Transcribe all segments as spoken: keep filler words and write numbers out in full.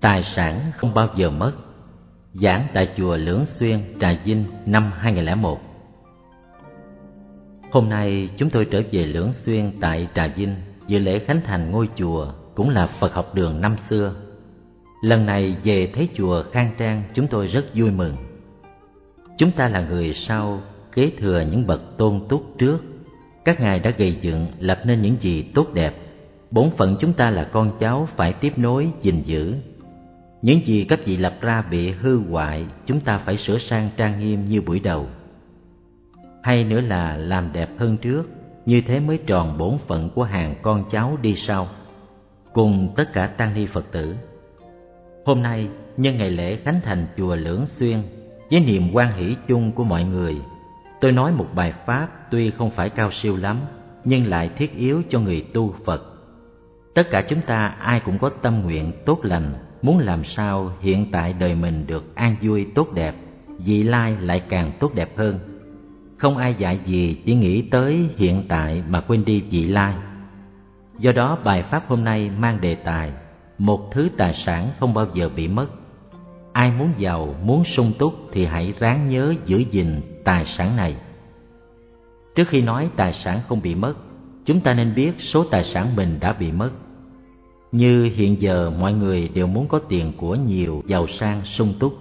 Tài sản không bao giờ mất. Giảng tại chùa Lưỡng Xuyên, Trà Vinh năm hai nghìn lẻ một. Hôm nay chúng tôi trở về Lưỡng Xuyên tại Trà Vinh dự lễ khánh thành ngôi chùa cũng là Phật học đường năm xưa. Lần này về thấy chùa khang trang, chúng tôi rất vui mừng. Chúng ta là người sau kế thừa những bậc tôn túc trước. Các ngài đã gây dựng lập nên những gì tốt đẹp. Bổn phận chúng ta là con cháu phải tiếp nối gìn giữ. Những gì các vị lập ra bị hư hoại, chúng ta phải sửa sang trang nghiêm như buổi đầu. Hay nữa là làm đẹp hơn trước, như thế mới tròn bổn phận của hàng con cháu đi sau, cùng tất cả tăng ni Phật tử. Hôm nay nhân ngày lễ khánh thành chùa Lưỡng Xuyên, với niềm hoan hỷ chung của mọi người, tôi nói một bài pháp tuy không phải cao siêu lắm, nhưng lại thiết yếu cho người tu Phật. Tất cả chúng ta ai cũng có tâm nguyện tốt lành, muốn làm sao hiện tại đời mình được an vui tốt đẹp, vị lai lại càng tốt đẹp hơn. Không ai dạy gì chỉ nghĩ tới hiện tại mà quên đi vị lai. Do đó bài pháp hôm nay mang đề tài một thứ tài sản không bao giờ bị mất. Ai muốn giàu, muốn sung túc thì hãy ráng nhớ giữ gìn tài sản này. Trước khi nói tài sản không bị mất, chúng ta nên biết số tài sản mình đã bị mất. Như hiện giờ mọi người đều muốn có tiền của nhiều, giàu sang, sung túc.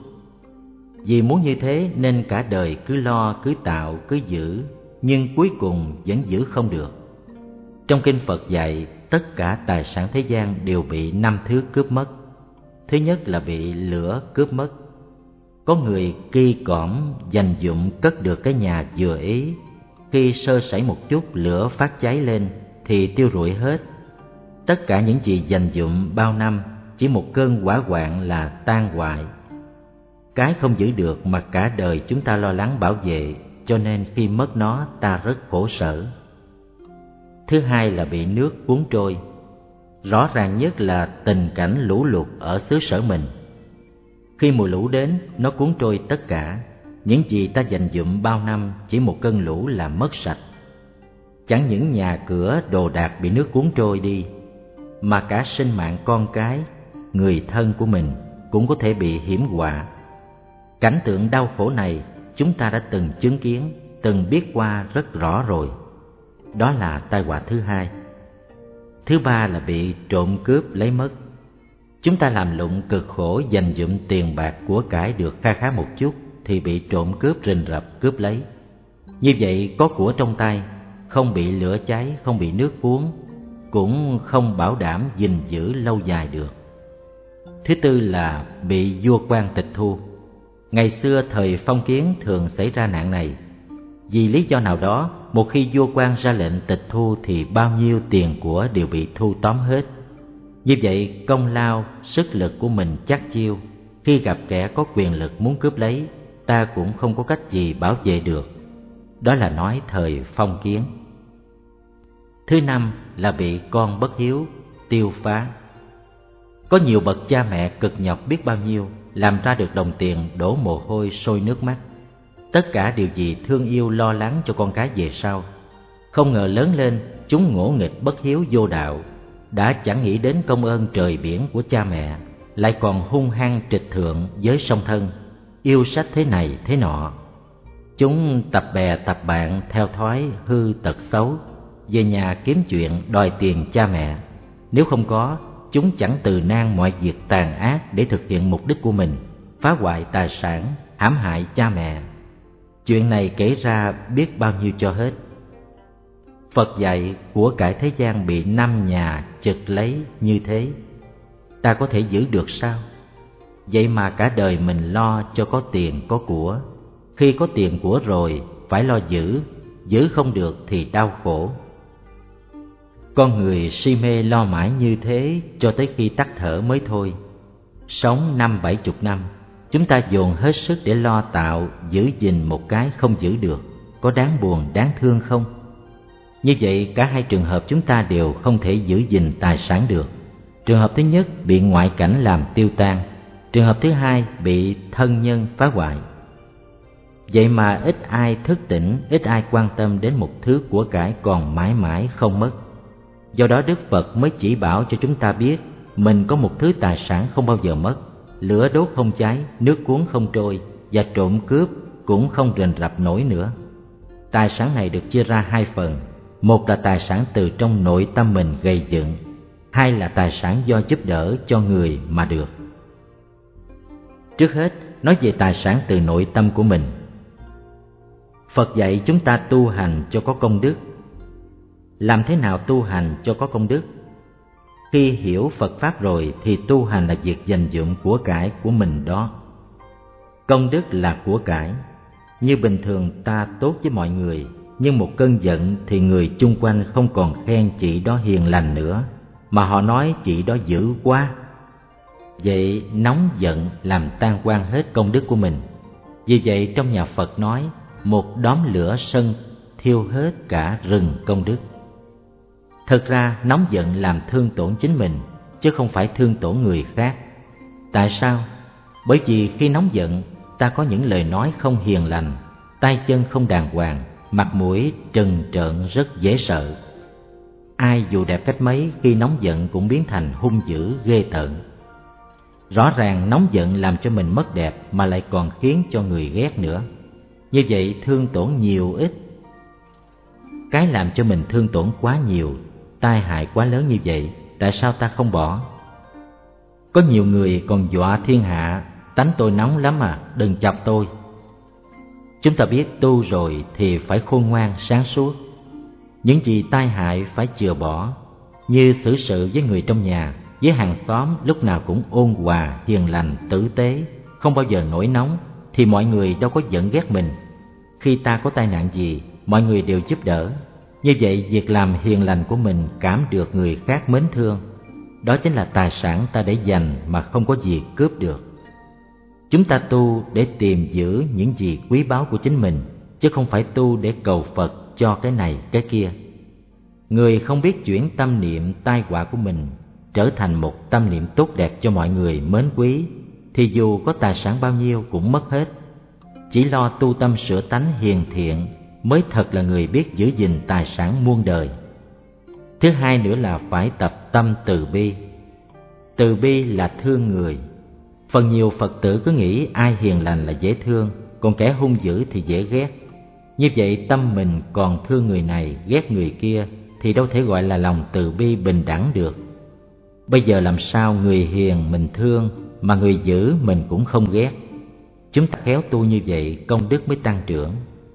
Vì muốn như thế nên cả đời cứ lo, cứ tạo, cứ giữ, nhưng cuối cùng vẫn giữ không được. Trong kinh Phật dạy, tất cả tài sản thế gian đều bị năm thứ cướp mất. Thứ nhất là bị lửa cướp mất. Có người ki cõm dành dụm cất được cái nhà vừa ý, khi sơ sẩy một chút lửa phát cháy lên thì tiêu rụi hết. Tất cả những gì dành dụm bao năm, chỉ một cơn hỏa hoạn là tan hoại. Cái không giữ được mà cả đời chúng ta lo lắng bảo vệ, cho nên khi mất nó ta rất khổ sở. Thứ hai là bị nước cuốn trôi. Rõ ràng nhất là tình cảnh lũ lụt ở xứ sở mình. Khi mùa lũ đến, nó cuốn trôi tất cả. Những gì ta dành dụm bao năm chỉ một cơn lũ là mất sạch. Chẳng những nhà cửa, đồ đạc bị nước cuốn trôi đi, mà cả sinh mạng con cái, người thân của mình cũng có thể bị hiểm họa. Cảnh tượng đau khổ này chúng ta đã từng chứng kiến, từng biết qua rất rõ rồi. Đó là tai họa thứ hai. Thứ ba là bị trộm cướp lấy mất. Chúng ta làm lụng cực khổ dành dụm tiền bạc của cải được kha khá một chút thì bị trộm cướp rình rập cướp lấy. Như vậy có của trong tay, không bị lửa cháy, không bị nước cuốn, cũng không bảo đảm gìn giữ lâu dài được. Thứ tư là bị vua quan tịch thu. Ngày xưa thời phong kiến thường xảy ra nạn này. Vì lý do nào đó, một khi vua quan ra lệnh tịch thu thì bao nhiêu tiền của đều bị thu tóm hết. Như vậy công lao, sức lực của mình chắc chiêu, khi gặp kẻ có quyền lực muốn cướp lấy, ta cũng không có cách gì bảo vệ được. Đó là nói thời phong kiến. Thứ năm là bị con bất hiếu, tiêu phá. Có nhiều bậc cha mẹ cực nhọc biết bao nhiêu, làm ra được đồng tiền đổ mồ hôi sôi nước mắt. Tất cả điều gì thương yêu lo lắng cho con cái về sau. Không ngờ lớn lên chúng ngỗ nghịch bất hiếu vô đạo, đã chẳng nghĩ đến công ơn trời biển của cha mẹ, lại còn hung hăng trịch thượng với song thân, yêu sách thế này thế nọ. Chúng tập bè tập bạn theo thói hư tật xấu, về nhà kiếm chuyện đòi tiền cha mẹ. Nếu không có, chúng chẳng từ nan mọi việc tàn ác để thực hiện mục đích của mình, phá hoại tài sản, hãm hại cha mẹ. Chuyện này kể ra biết bao nhiêu cho hết. Phật dạy của cải thế gian bị năm nhà chực lấy như thế, ta có thể giữ được sao? Vậy mà cả đời mình lo cho có tiền có của. Khi có tiền của rồi phải lo giữ, giữ không được thì đau khổ. Con người si mê lo mãi như thế cho tới khi tắt thở mới thôi. Sống năm bảy chục năm, chúng ta dồn hết sức để lo tạo, giữ gìn một cái không giữ được, có đáng buồn, đáng thương không? Như vậy cả hai trường hợp chúng ta đều không thể giữ gìn tài sản được. Trường hợp thứ nhất bị ngoại cảnh làm tiêu tan, trường hợp thứ hai bị thân nhân phá hoại. Vậy mà ít ai thức tỉnh, ít ai quan tâm đến một thứ của cải còn mãi mãi không mất. Do đó Đức Phật mới chỉ bảo cho chúng ta biết mình có một thứ tài sản không bao giờ mất, lửa đốt không cháy, nước cuốn không trôi, và trộm cướp cũng không rình rập nổi nữa. Tài sản này được chia ra hai phần, một là tài sản từ trong nội tâm mình gây dựng, hai là tài sản do giúp đỡ cho người mà được. Trước hết, nói về tài sản từ nội tâm của mình. Phật dạy chúng ta tu hành cho có công đức. Làm thế nào tu hành cho có công đức? Khi hiểu Phật Pháp rồi thì tu hành là việc dành dụm của cải của mình đó. Công đức là của cải. Như bình thường ta tốt với mọi người, nhưng một cơn giận thì người chung quanh không còn khen chị đó hiền lành nữa, mà họ nói chị đó dữ quá. Vậy nóng giận làm tan quan hết công đức của mình. Vì vậy trong nhà Phật nói, một đốm lửa sân thiêu hết cả rừng công đức. Thực ra nóng giận làm thương tổn chính mình, chứ không phải thương tổn người khác. Tại sao? Bởi vì khi nóng giận, ta có những lời nói không hiền lành, tay chân không đàng hoàng, mặt mũi trừng trợn rất dễ sợ. Ai dù đẹp cách mấy khi nóng giận cũng biến thành hung dữ ghê tởn. Rõ ràng nóng giận làm cho mình mất đẹp mà lại còn khiến cho người ghét nữa. Như vậy thương tổn nhiều ít. Cái làm cho mình thương tổn quá nhiều, tai hại quá lớn như vậy, tại sao ta không bỏ? Có nhiều người còn dọa thiên hạ, tánh tôi nóng lắm à, đừng chọc tôi. Chúng ta biết tu rồi thì phải khôn ngoan sáng suốt. Những gì tai hại phải chừa bỏ, như xử sự với người trong nhà, với hàng xóm lúc nào cũng ôn hòa, hiền lành, tử tế, không bao giờ nổi nóng, thì mọi người đâu có giận ghét mình. Khi ta có tai nạn gì, mọi người đều giúp đỡ. Như vậy việc làm hiền lành của mình cảm được người khác mến thương. Đó chính là tài sản ta để dành mà không có gì cướp được. Chúng ta tu để tìm giữ những gì quý báu của chính mình, chứ không phải tu để cầu Phật cho cái này cái kia. Người không biết chuyển tâm niệm tai họa của mình trở thành một tâm niệm tốt đẹp cho mọi người mến quý, thì dù có tài sản bao nhiêu cũng mất hết. Chỉ lo tu tâm sửa tánh hiền thiện mới thật là người biết giữ gìn tài sản muôn đời. Thứ hai nữa là phải tập tâm từ bi. Từ bi là thương người. Phần nhiều Phật tử cứ nghĩ ai hiền lành là dễ thương, còn kẻ hung dữ thì dễ ghét. Như vậy tâm mình còn thương người này, ghét người kia thì đâu thể gọi là lòng từ bi bình đẳng được. Bây giờ làm sao người hiền mình thương mà người dữ mình cũng không ghét? Chúng ta khéo tu như vậy công đức mới tăng trưởng.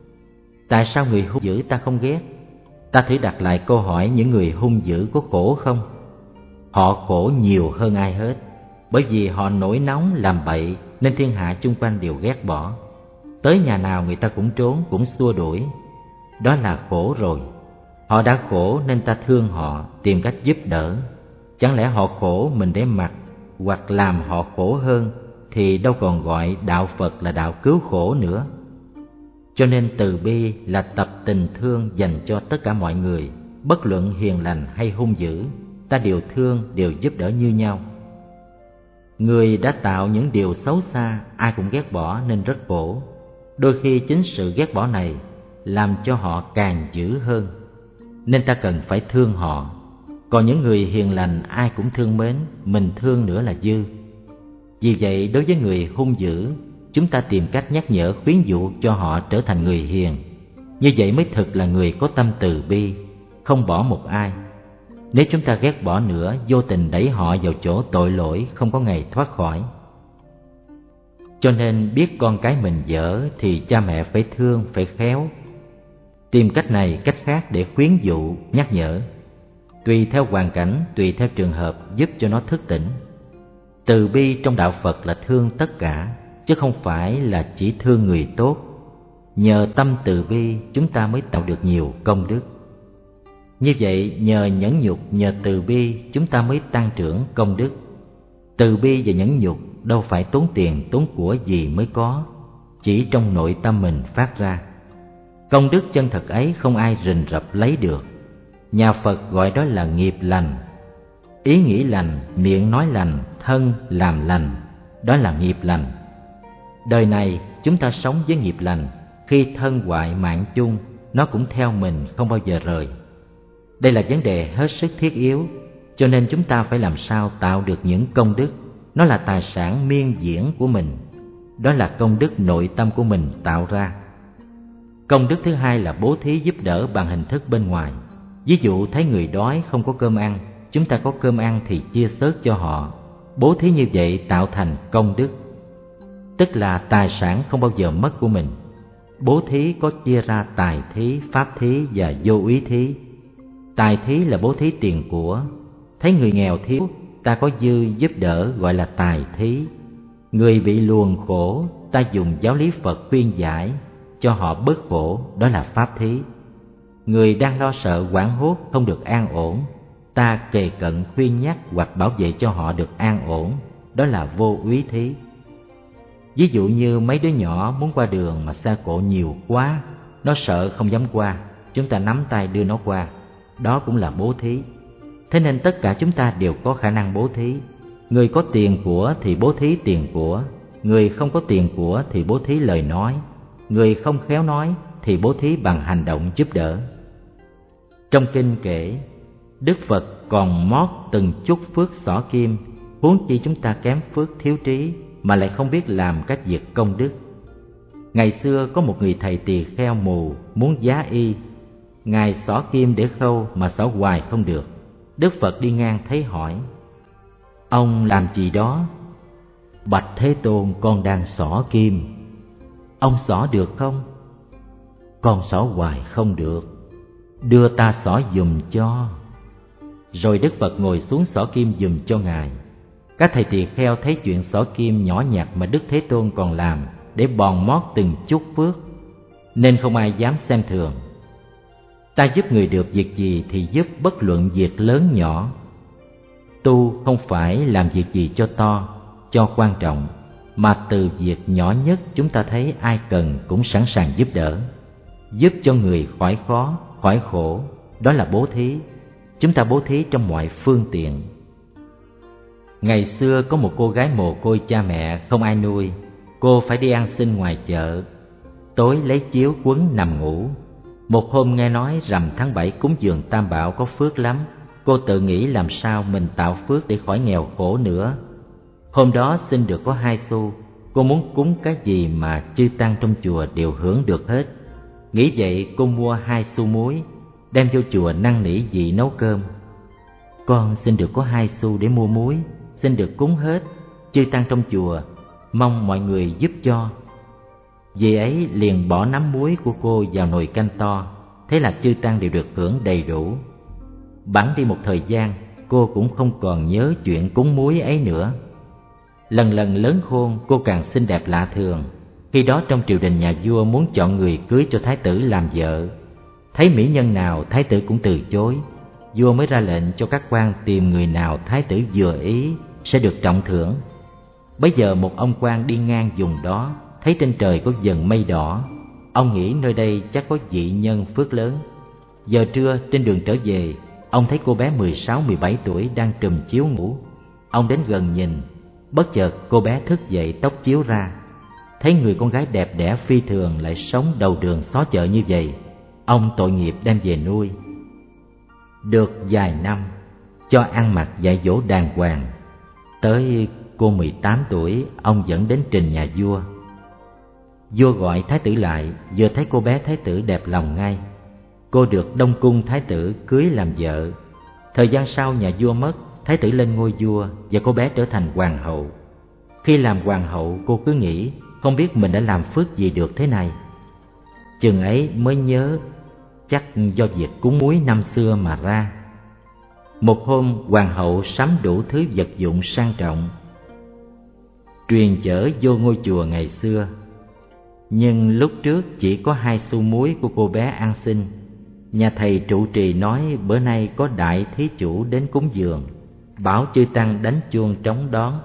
Tại sao người hung dữ ta không ghét? Ta thử đặt lại câu hỏi, những người hung dữ có khổ không? Họ khổ nhiều hơn ai hết, bởi vì họ nổi nóng làm bậy nên thiên hạ chung quanh đều ghét bỏ. Tới nhà nào người ta cũng trốn, cũng xua đuổi. Đó là khổ rồi. Họ đã khổ nên ta thương họ, tìm cách giúp đỡ. Chẳng lẽ họ khổ mình để mặc hoặc làm họ khổ hơn thì đâu còn gọi đạo Phật là đạo cứu khổ nữa. Cho nên từ bi là tập tình thương dành cho tất cả mọi người, bất luận hiền lành hay hung dữ, ta đều thương, đều giúp đỡ như nhau. Người đã tạo những điều xấu xa, ai cũng ghét bỏ nên rất khổ. Đôi khi chính sự ghét bỏ này làm cho họ càng dữ hơn, nên ta cần phải thương họ. Còn những người hiền lành ai cũng thương mến, mình thương nữa là dư. Vì vậy đối với người hung dữ, chúng ta tìm cách nhắc nhở khuyến dụ cho họ trở thành người hiền. Như vậy mới thực là người có tâm từ bi, không bỏ một ai. Nếu chúng ta ghét bỏ nữa, vô tình đẩy họ vào chỗ tội lỗi, không có ngày thoát khỏi. Cho nên biết con cái mình dở thì cha mẹ phải thương, phải khéo. Tìm cách này cách khác để khuyến dụ, nhắc nhở. Tùy theo hoàn cảnh, tùy theo trường hợp giúp cho nó thức tỉnh. Từ bi trong đạo Phật là thương tất cả, chứ không phải là chỉ thương người tốt. Nhờ tâm từ bi chúng ta mới tạo được nhiều công đức. Như vậy nhờ nhẫn nhục, nhờ từ bi chúng ta mới tăng trưởng công đức. Từ bi và nhẫn nhục đâu phải tốn tiền tốn của gì mới có, chỉ trong nội tâm mình phát ra. Công đức chân thật ấy không ai rình rập lấy được. Nhà Phật gọi đó là nghiệp lành. Ý nghĩ lành, miệng nói lành, thân làm lành, đó là nghiệp lành. Đời này chúng ta sống với nghiệp lành, khi thân hoại mạng chung, nó cũng theo mình không bao giờ rời. Đây là vấn đề hết sức thiết yếu, Cho nên chúng ta phải làm sao tạo được những công đức. Nó là tài sản miên diễn của mình. Đó là công đức nội tâm của mình tạo ra. Công đức thứ hai là bố thí giúp đỡ bằng hình thức bên ngoài. Ví dụ thấy người đói không có cơm ăn, chúng ta có cơm ăn thì chia sớt cho họ. Bố thí như vậy tạo thành công đức, tức là tài sản không bao giờ mất của mình. Bố thí có chia ra tài thí, pháp thí và vô úy thí. Tài thí là bố thí tiền của. Thấy người nghèo thiếu, ta có dư giúp đỡ gọi là tài thí. Người bị luồn khổ, ta dùng giáo lý Phật khuyên giải cho họ bớt khổ, đó là pháp thí. Người đang lo sợ hoảng hốt không được an ổn, ta kề cận khuyên nhắc hoặc bảo vệ cho họ được an ổn, đó là vô úy thí. Ví dụ như mấy đứa nhỏ muốn qua đường mà xe cộ nhiều quá, nó sợ không dám qua, chúng ta nắm tay đưa nó qua, đó cũng là bố thí. Thế nên tất cả chúng ta đều có khả năng bố thí. Người có tiền của thì bố thí tiền của, người không có tiền của thì bố thí lời nói, người không khéo nói thì bố thí bằng hành động giúp đỡ. Trong kinh kể, Đức Phật còn mót từng chút phước xỏ kim, huống chi chúng ta kém phước thiếu trí mà lại không biết làm các việc công đức. Ngày xưa có một người thầy tỳ kheo mù muốn giá y, ngài xỏ kim để khâu mà xỏ hoài không được. Đức Phật đi ngang thấy hỏi: "Ông làm gì đó?" "Bạch Thế Tôn, con đang xỏ kim." "Ông xỏ được không?" "Con xỏ hoài không được." "Đưa ta xỏ giùm cho." Rồi Đức Phật ngồi xuống xỏ kim giùm cho ngài. Các thầy tỳ kheo thấy chuyện xỏ kim nhỏ nhặt mà Đức Thế Tôn còn làm để bòn mót từng chút phước, nên không ai dám xem thường. Ta giúp người được việc gì thì giúp bất luận việc lớn nhỏ. Tu không phải làm việc gì cho to, cho quan trọng, mà từ việc nhỏ nhất chúng ta thấy ai cần cũng sẵn sàng giúp đỡ. Giúp cho người khỏi khó, khỏi khổ, đó là bố thí. Chúng ta bố thí trong mọi phương tiện. Ngày xưa có một cô gái mồ côi cha mẹ không ai nuôi, cô phải đi ăn xin ngoài chợ. Tối lấy chiếu quấn nằm ngủ. Một hôm nghe nói rằm tháng bảy cúng dường Tam Bảo có phước lắm, cô tự nghĩ làm sao mình tạo phước để khỏi nghèo khổ nữa. Hôm đó xin được có hai xu, cô muốn cúng cái gì mà chư tăng trong chùa đều hưởng được hết. Nghĩ vậy cô mua hai xu muối, đem vô chùa năn nỉ vị nấu cơm: "Con xin được có hai xu để mua muối, xin được cúng hết, chư tăng trong chùa, mong mọi người giúp cho." Vị ấy liền bỏ nắm muối của cô vào nồi canh to, thế là chư tăng đều được hưởng đầy đủ. Bẵng đi một thời gian, cô cũng không còn nhớ chuyện cúng muối ấy nữa. Lần lần lớn khôn, cô càng xinh đẹp lạ thường. Khi đó trong triều đình nhà vua muốn chọn người cưới cho thái tử làm vợ. Thấy mỹ nhân nào thái tử cũng từ chối. Vua mới ra lệnh cho các quan tìm người nào thái tử vừa ý sẽ được trọng thưởng. Bấy giờ một ông quan đi ngang vùng đó, thấy trên trời có dần mây đỏ. Ông nghĩ nơi đây chắc có vị nhân phước lớn. Giờ trưa trên đường trở về, ông thấy cô bé mười sáu mười bảy tuổi đang trùm chiếu ngủ. Ông đến gần nhìn, bất chợt cô bé thức dậy tóc chiếu ra. Thấy người con gái đẹp đẽ phi thường lại sống đầu đường xó chợ như vậy, ông tội nghiệp đem về nuôi. Được vài năm, cho ăn mặc dạy dỗ đàng hoàng. Tới cô mười tám tuổi, ông dẫn đến trình nhà vua. Vua gọi thái tử lại, vừa thấy cô bé thái tử đẹp lòng ngay. Cô được Đông Cung thái tử cưới làm vợ. Thời gian sau nhà vua mất, thái tử lên ngôi vua và cô bé trở thành hoàng hậu. Khi làm hoàng hậu, cô cứ nghĩ không biết mình đã làm phước gì được thế này. Chừng ấy mới nhớ chắc do việc cúng muối năm xưa mà ra. Một hôm hoàng hậu sắm đủ thứ vật dụng sang trọng, truyền chở vô ngôi chùa ngày xưa. Nhưng lúc trước chỉ có hai xu muối của cô bé ăn xin. Nhà thầy trụ trì nói bữa nay có đại thí chủ đến cúng dường, bảo chư tăng đánh chuông trống đón.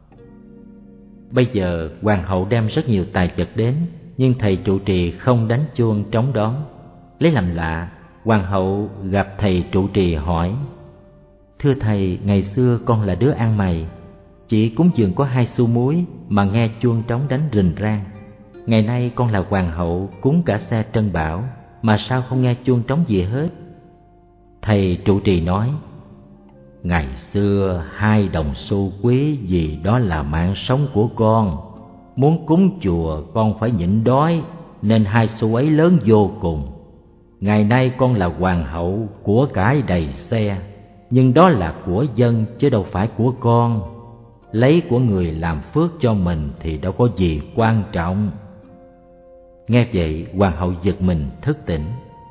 Bây giờ hoàng hậu đem rất nhiều tài vật đến, nhưng thầy trụ trì không đánh chuông trống đón. Lấy làm lạ, hoàng hậu gặp thầy trụ trì hỏi: "Thưa thầy, ngày xưa con là đứa ăn mày, chỉ cúng dường có hai xu muối mà nghe chuông trống đánh rình rang. Ngày nay con là hoàng hậu cúng cả xe trân bảo, mà sao không nghe chuông trống gì hết?" Thầy trụ trì nói: Ngày xưa hai đồng xu quý vì đó là mạng sống của con. Muốn cúng chùa con phải nhịn đói, nên hai xu ấy lớn vô cùng. Ngày nay con là hoàng hậu, của cải đầy xe, nhưng đó là của dân chứ đâu phải của con. Lấy của người làm phước cho mình thì đâu có gì quan trọng. Nghe vậy, hoàng hậu giật mình thức tỉnh.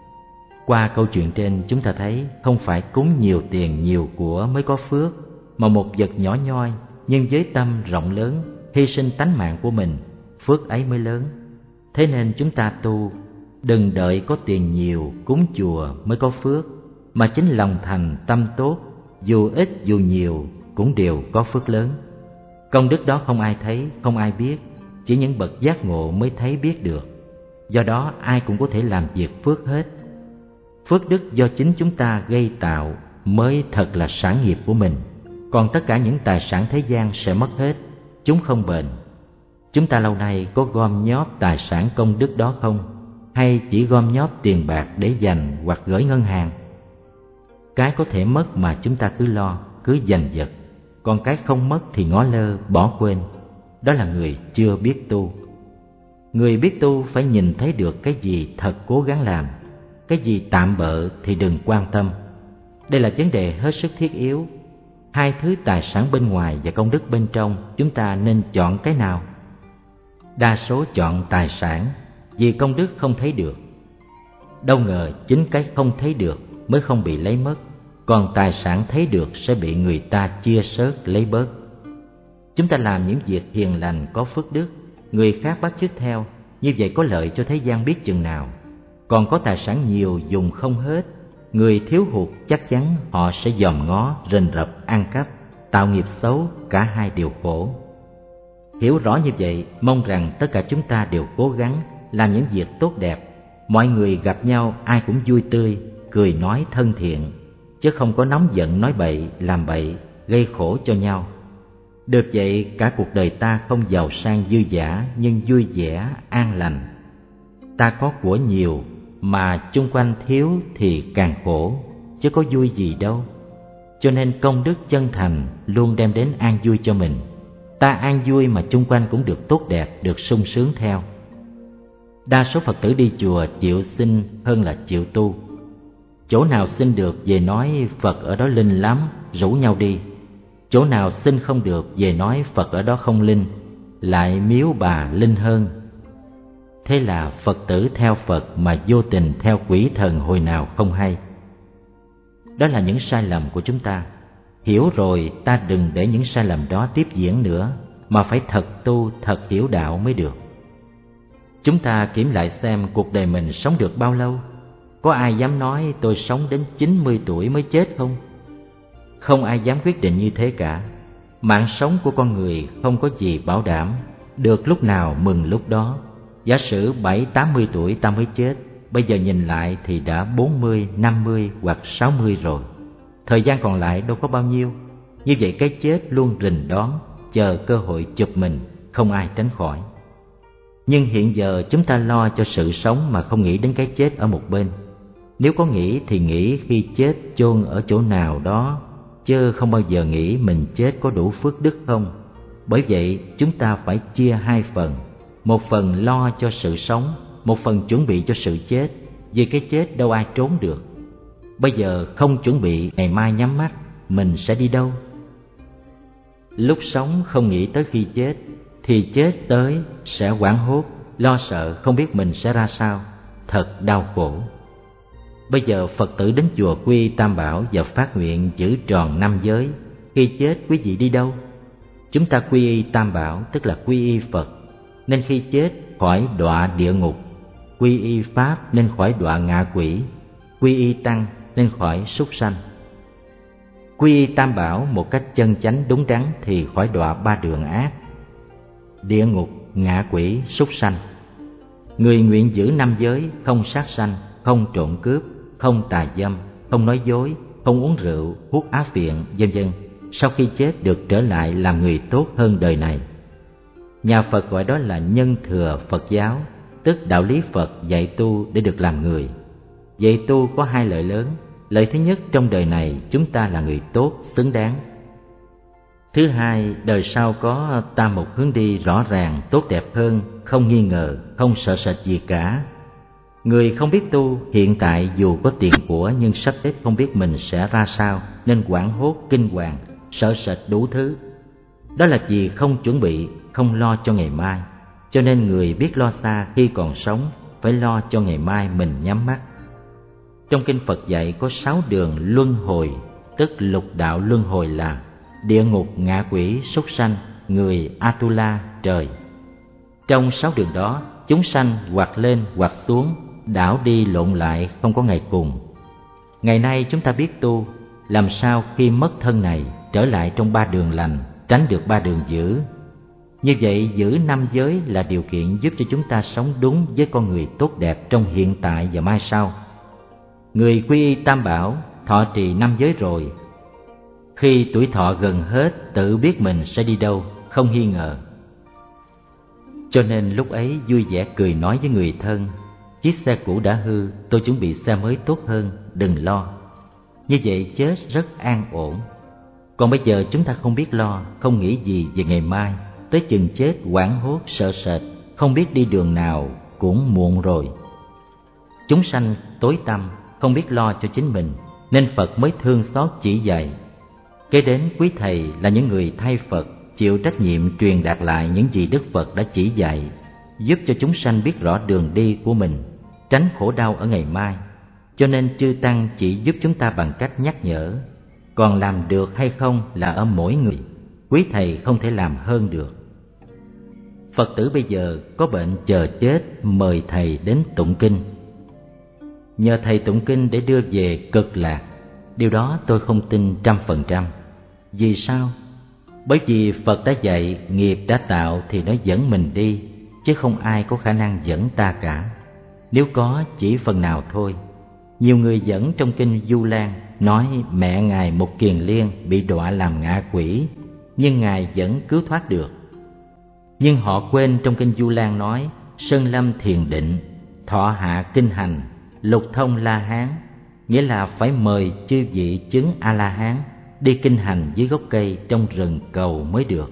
Qua câu chuyện trên chúng ta thấy không phải cúng nhiều tiền nhiều của mới có phước, mà một vật nhỏ nhoi nhưng với tâm rộng lớn, hy sinh tánh mạng của mình, phước ấy mới lớn. Thế nên chúng ta tu, đừng đợi có tiền nhiều cúng chùa mới có phước, mà chính lòng thành tâm tốt, dù ít dù nhiều cũng đều có phước lớn. Công đức đó không ai thấy, không ai biết, chỉ những bậc giác ngộ mới thấy biết được. Do đó ai cũng có thể làm việc phước hết. Phước đức do chính chúng ta gây tạo mới thật là sản nghiệp của mình. Còn tất cả những tài sản thế gian sẽ mất hết, chúng không bền. Chúng ta lâu nay có gom nhóp tài sản công đức đó không? Hay chỉ gom nhóp tiền bạc để dành hoặc gửi ngân hàng? Cái có thể mất mà chúng ta cứ lo, cứ giành giật. Còn cái không mất thì ngó lơ, bỏ quên. Đó là người chưa biết tu. Người biết tu phải nhìn thấy được cái gì thật cố gắng làm, cái gì tạm bợ thì đừng quan tâm. Đây là vấn đề hết sức thiết yếu. Hai thứ tài sản bên ngoài và công đức bên trong, chúng ta nên chọn cái nào? Đa số chọn tài sản vì công đức không thấy được. Đâu ngờ chính cái không thấy được mới không bị lấy mất, còn tài sản thấy được sẽ bị người ta chia sớt lấy bớt. Chúng ta làm những việc hiền lành có phước đức, người khác bắt chước theo, như vậy có lợi cho thế gian biết chừng nào. Còn có tài sản nhiều dùng không hết, người thiếu hụt chắc chắn họ sẽ dòm ngó, rình rập, ăn cắp, tạo nghiệp xấu, cả hai đều khổ. Hiểu rõ như vậy, mong rằng tất cả chúng ta đều cố gắng làm những việc tốt đẹp. Mọi người gặp nhau ai cũng vui tươi, cười nói thân thiện, chứ không có nóng giận nói bậy, làm bậy, gây khổ cho nhau. Được vậy, cả cuộc đời ta không giàu sang dư dả, nhưng vui vẻ, an lành. Ta có của nhiều mà chung quanh thiếu thì càng khổ, chứ có vui gì đâu. Cho nên công đức chân thành luôn đem đến an vui cho mình. Ta an vui mà chung quanh cũng được tốt đẹp, được sung sướng theo. Đa số Phật tử đi chùa chịu xin hơn là chịu tu. Chỗ nào xin được về nói Phật ở đó linh lắm, rủ nhau đi. Chỗ nào xin không được về nói Phật ở đó không linh, lại miếu bà linh hơn. Thế là Phật tử theo Phật mà vô tình theo quỷ thần hồi nào không hay. Đó là những sai lầm của chúng ta. Hiểu rồi ta đừng để những sai lầm đó tiếp diễn nữa, mà phải thật tu, thật hiểu đạo mới được. Chúng ta kiểm lại xem cuộc đời mình sống được bao lâu. Có ai dám nói tôi sống đến chín mươi tuổi mới chết không? Không ai dám quyết định như thế cả. Mạng sống của con người không có gì bảo đảm, được lúc nào mừng lúc đó. Giả sử bảy tám mươi tuổi ta mới chết, bây giờ nhìn lại thì đã bốn mươi, năm mươi hoặc sáu mươi rồi. Thời gian còn lại đâu có bao nhiêu. Như vậy cái chết luôn rình đón, chờ cơ hội chụp mình, không ai tránh khỏi. Nhưng hiện giờ chúng ta lo cho sự sống mà không nghĩ đến cái chết ở một bên. Nếu có nghĩ thì nghĩ khi chết chôn ở chỗ nào đó, chứ không bao giờ nghĩ mình chết có đủ phước đức không. Bởi vậy chúng ta phải chia hai phần. Một phần lo cho sự sống, một phần chuẩn bị cho sự chết. Vì cái chết đâu ai trốn được. Bây giờ không chuẩn bị, ngày mai nhắm mắt, mình sẽ đi đâu? Lúc sống không nghĩ tới khi chết, thì chết tới sẽ hoảng hốt, lo sợ không biết mình sẽ ra sao, thật đau khổ. Bây giờ Phật tử đến chùa quy y Tam Bảo và phát nguyện giữ tròn năm giới. Khi chết quý vị đi đâu? Chúng ta quy y Tam Bảo tức là quy y Phật, nên khi chết khỏi đọa địa ngục. Quy y Pháp nên khỏi đọa ngạ quỷ. Quy y Tăng nên khỏi súc sanh. Quy y Tam Bảo một cách chân chánh đúng đắn thì khỏi đọa ba đường ác: địa ngục, ngạ quỷ, súc sanh. Người nguyện giữ năm giới: không sát sanh, không trộm cướp, không tà dâm, không nói dối, không uống rượu, hút á phiện, vân vân. Sau khi chết được trở lại làm người tốt hơn đời này. Nhà Phật gọi đó là nhân thừa Phật giáo, tức đạo lý Phật dạy tu để được làm người. Dạy tu có hai lợi lớn: Lợi thứ nhất, trong đời này chúng ta là người tốt, xứng đáng. Thứ hai, đời sau có ta một hướng đi rõ ràng, tốt đẹp hơn, không nghi ngờ, không sợ sệt gì cả. Người không biết tu, hiện tại dù có tiền của nhưng sắp đến không biết mình sẽ ra sao, nên hoảng hốt, kinh hoàng, sợ sệt đủ thứ. Đó là vì không chuẩn bị, không lo cho ngày mai. Cho nên người biết lo xa khi còn sống, phải lo cho ngày mai mình nhắm mắt. Trong kinh Phật dạy có sáu đường luân hồi, tức lục đạo luân hồi là địa ngục, ngạ quỷ, súc sanh, người, Atula, trời. Trong sáu đường đó, chúng sanh hoặc lên hoặc xuống, đảo đi lộn lại, không có ngày cùng. Ngày nay chúng ta biết tu, làm sao khi mất thân này trở lại trong ba đường lành, tránh được ba đường dữ. Như vậy giữ năm giới là điều kiện giúp cho chúng ta sống đúng với con người tốt đẹp trong hiện tại và mai sau. Người quy y tam bảo, thọ trì năm giới rồi, khi tuổi thọ gần hết tự biết mình sẽ đi đâu, không nghi ngờ. Cho nên lúc ấy vui vẻ cười nói với người thân: chiếc xe cũ đã hư, tôi chuẩn bị xe mới tốt hơn, đừng lo. Như vậy chết rất an ổn. Còn bây giờ chúng ta không biết lo, không nghĩ gì về ngày mai, tới chừng chết hoảng hốt sợ sệt, không biết đi đường nào cũng muộn rồi. Chúng sanh tối tăm, không biết lo cho chính mình, nên Phật mới thương xót chỉ dạy. Kế đến quý thầy là những người thay Phật, chịu trách nhiệm truyền đạt lại những gì Đức Phật đã chỉ dạy, giúp cho chúng sanh biết rõ đường đi của mình, tránh khổ đau ở ngày mai. Cho nên chư Tăng chỉ giúp chúng ta bằng cách nhắc nhở, còn làm được hay không là ở mỗi người, quý thầy không thể làm hơn được. Phật tử bây giờ có bệnh chờ chết, mời thầy đến tụng kinh. Nhờ thầy tụng kinh để đưa về cực lạc. Điều đó tôi không tin trăm phần trăm. Vì sao? Bởi vì Phật đã dạy, nghiệp đã tạo thì nó dẫn mình đi, chứ không ai có khả năng dẫn ta cả. Nếu có, chỉ phần nào thôi. Nhiều người dẫn trong kinh Du Lan nói mẹ Ngài Mục Kiền Liên bị đọa làm ngạ quỷ, nhưng Ngài vẫn cứu thoát được. Nhưng họ quên trong kinh Du Lan nói Sơn Lâm thiền định, thọ hạ kinh hành, lục thông La Hán, nghĩa là phải mời chư vị chứng A-la-hán đi kinh hành dưới gốc cây trong rừng cầu mới được.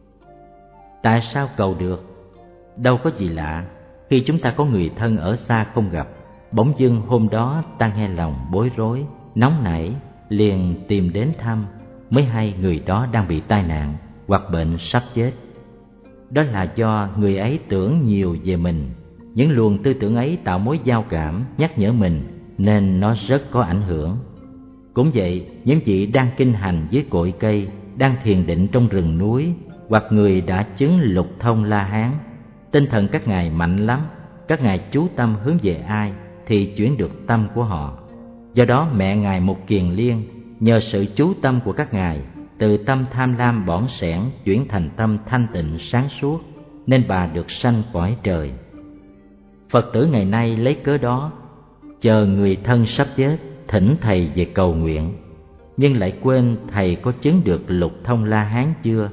Tại sao cầu được? Đâu có gì lạ, khi chúng ta có người thân ở xa không gặp, bỗng dưng hôm đó ta nghe lòng bối rối, nóng nảy, liền tìm đến thăm, mới hay người đó đang bị tai nạn hoặc bệnh sắp chết. Đó là do người ấy tưởng nhiều về mình. Những luồng tư tưởng ấy tạo mối giao cảm, nhắc nhở mình, nên nó rất có ảnh hưởng. Cũng vậy, những vị đang kinh hành dưới cội cây, đang thiền định trong rừng núi, hoặc người đã chứng lục thông La Hán, tinh thần các ngài mạnh lắm, các ngài chú tâm hướng về ai thì chuyển được tâm của họ. Do đó mẹ Ngài Mục Kiền Liên nhờ sự chú tâm của các ngài, từ tâm tham lam bỏng sẻn chuyển thành tâm thanh tịnh sáng suốt, nên bà được sanh cõi trời. Phật tử ngày nay lấy cớ đó, chờ người thân sắp chết, thỉnh thầy về cầu nguyện, nhưng lại quên thầy có chứng được lục thông La Hán chưa.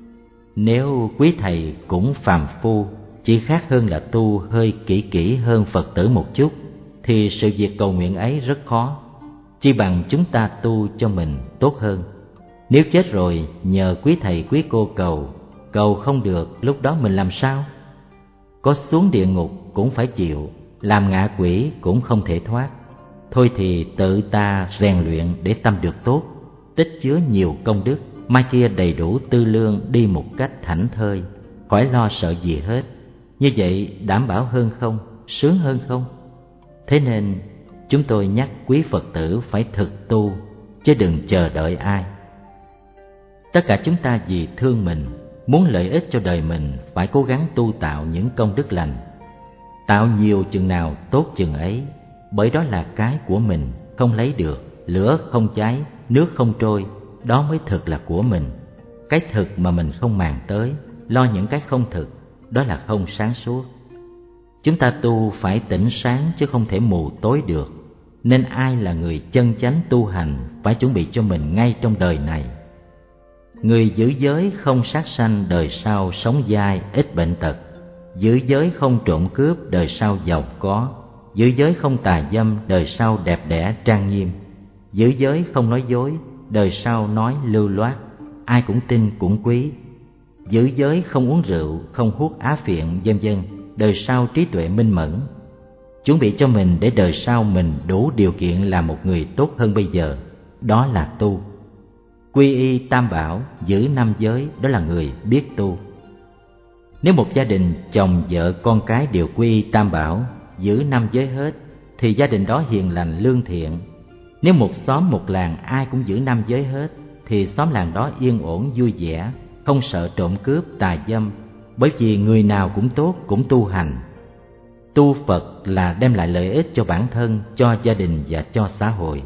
Nếu quý thầy cũng phàm phu, chỉ khác hơn là tu hơi kỹ kỹ hơn Phật tử một chút, thì sự việc cầu nguyện ấy rất khó. Chi bằng chúng ta tu cho mình tốt hơn. Nếu chết rồi nhờ quý thầy quý cô cầu, cầu không được, lúc đó mình làm sao? Có xuống địa ngục cũng phải chịu, làm ngạ quỷ cũng không thể thoát. Thôi thì tự ta rèn luyện để tâm được tốt, tích chứa nhiều công đức, mai kia đầy đủ tư lương đi một cách thảnh thơi, khỏi lo sợ gì hết. Như vậy đảm bảo hơn không? Sướng hơn không? Thế nên chúng tôi nhắc quý Phật tử phải thực tu, chứ đừng chờ đợi ai. Tất cả chúng ta vì thương mình, muốn lợi ích cho đời mình, phải cố gắng tu tạo những công đức lành. Tạo nhiều chừng nào tốt chừng ấy, bởi đó là cái của mình, không lấy được, lửa không cháy, nước không trôi, đó mới thực là của mình. Cái thực mà mình không màng tới, lo những cái không thực, đó là không sáng suốt. Chúng ta tu phải tỉnh sáng chứ không thể mù tối được. Nên ai là người chân chánh tu hành phải chuẩn bị cho mình ngay trong đời này. Người giữ giới không sát sanh, đời sau sống dai ít bệnh tật. Giữ giới không trộm cướp, đời sau giàu có. Giữ giới không tà dâm, đời sau đẹp đẽ trang nghiêm. giữ giới không nói dối, đời sau nói lưu loát, ai cũng tin cũng quý. Giữ giới không uống rượu, không hút á phiện, vân vân, đời sau trí tuệ minh mẫn. Chuẩn bị cho mình để đời sau mình đủ điều kiện làm một người tốt hơn bây giờ, đó là tu. Quy y tam bảo, giữ năm giới, đó là người biết tu. Nếu một gia đình chồng vợ con cái đều quy y tam bảo, giữ năm giới hết, thì gia đình đó hiền lành lương thiện. Nếu một xóm một làng ai cũng giữ năm giới hết, thì xóm làng đó yên ổn vui vẻ, không sợ trộm cướp tà dâm, bởi vì người nào cũng tốt, cũng tu hành. Tu Phật là đem lại lợi ích cho bản thân, cho gia đình và cho xã hội.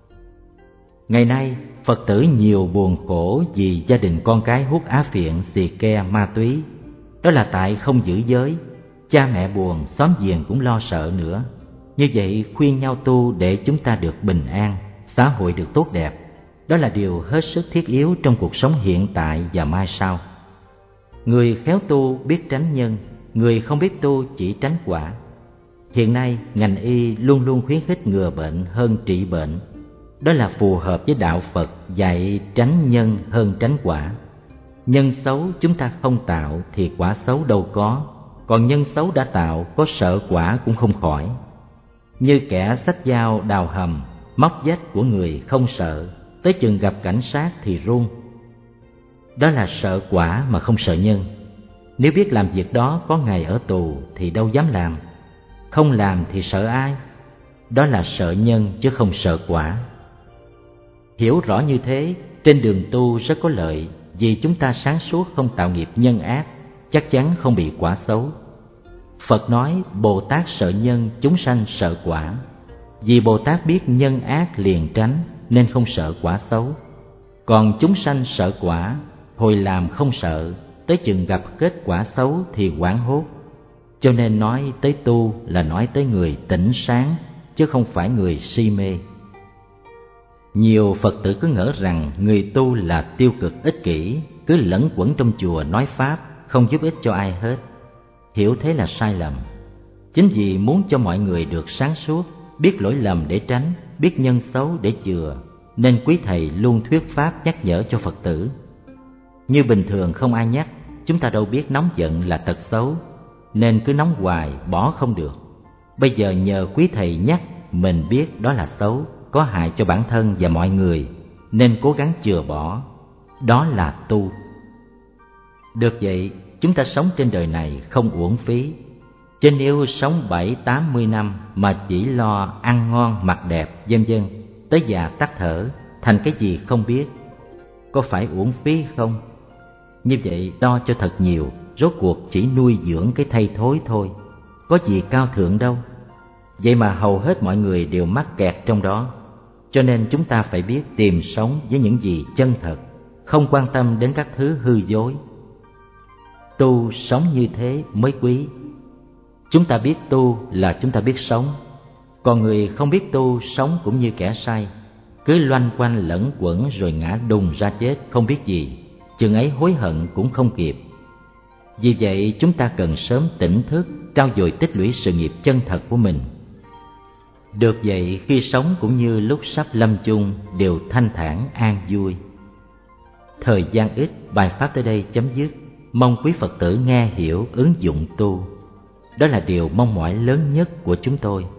Ngày nay, Phật tử nhiều buồn khổ vì gia đình con cái hút á phiện, xì ke, ma túy. Đó là tại không giữ giới. Cha mẹ buồn, xóm giềng cũng lo sợ nữa. Như vậy khuyên nhau tu để chúng ta được bình an, xã hội được tốt đẹp. Đó là điều hết sức thiết yếu trong cuộc sống hiện tại và mai sau. Người khéo tu biết tránh nhân, người không biết tu chỉ tránh quả. Hiện nay ngành y luôn luôn khuyến khích ngừa bệnh hơn trị bệnh. Đó là phù hợp với đạo Phật dạy tránh nhân hơn tránh quả. Nhân xấu chúng ta không tạo thì quả xấu đâu có, còn nhân xấu đã tạo có sợ quả cũng không khỏi. Như kẻ xách dao đào hầm, móc vách của người không sợ, tới chừng gặp cảnh sát thì run. Đó là sợ quả mà không sợ nhân. Nếu biết làm việc đó có ngày ở tù thì đâu dám làm. Không làm thì sợ ai? Đó là sợ nhân chứ không sợ quả. Hiểu rõ như thế, trên đường tu rất có lợi, vì chúng ta sáng suốt không tạo nghiệp nhân ác, chắc chắn không bị quả xấu. Phật nói Bồ Tát sợ nhân, chúng sanh sợ quả. Vì Bồ Tát biết nhân ác liền tránh nên không sợ quả xấu. Còn chúng sanh sợ quả, hồi làm không sợ, tới chừng gặp kết quả xấu thì hoảng hốt. Cho nên nói tới tu là nói tới người tỉnh sáng, chứ không phải người si mê. Nhiều Phật tử cứ ngỡ rằng người tu là tiêu cực ích kỷ, cứ lẫn quẩn trong chùa nói Pháp, không giúp ích cho ai hết. Hiểu thế là sai lầm. Chính vì muốn cho mọi người được sáng suốt, biết lỗi lầm để tránh, biết nhân xấu để chừa, nên quý thầy luôn thuyết Pháp nhắc nhở cho Phật tử. Như bình thường không ai nhắc, chúng ta đâu biết nóng giận là tật xấu, nên cứ nóng hoài, bỏ không được. Bây giờ nhờ quý thầy nhắc, mình biết đó là xấu, có hại cho bản thân và mọi người, nên cố gắng chừa bỏ. Đó là tu. Được vậy, chúng ta sống trên đời này không uổng phí. Chứ nếu sống bảy tám mươi năm mà chỉ lo ăn ngon mặc đẹp vân vân, tới già tắt thở, thành cái gì không biết, có phải uổng phí không? Như vậy đo cho thật nhiều, rốt cuộc chỉ nuôi dưỡng cái thây thối thôi, có gì cao thượng đâu. Vậy mà hầu hết mọi người đều mắc kẹt trong đó. Cho nên chúng ta phải biết tìm sống với những gì chân thật, không quan tâm đến các thứ hư dối. Tu sống như thế mới quý. Chúng ta biết tu là chúng ta biết sống. Còn người không biết tu sống cũng như kẻ say, cứ loanh quanh lẫn quẩn rồi ngã đùng ra chết không biết gì, chừng ấy hối hận cũng không kịp. Vì vậy chúng ta cần sớm tỉnh thức, trau dồi tích lũy sự nghiệp chân thật của mình. Được vậy, khi sống cũng như lúc sắp lâm chung đều thanh thản an vui. Thời gian ít, bài pháp tới đây chấm dứt. Mong quý Phật tử nghe hiểu, ứng dụng tu. Đó là điều mong mỏi lớn nhất của chúng tôi.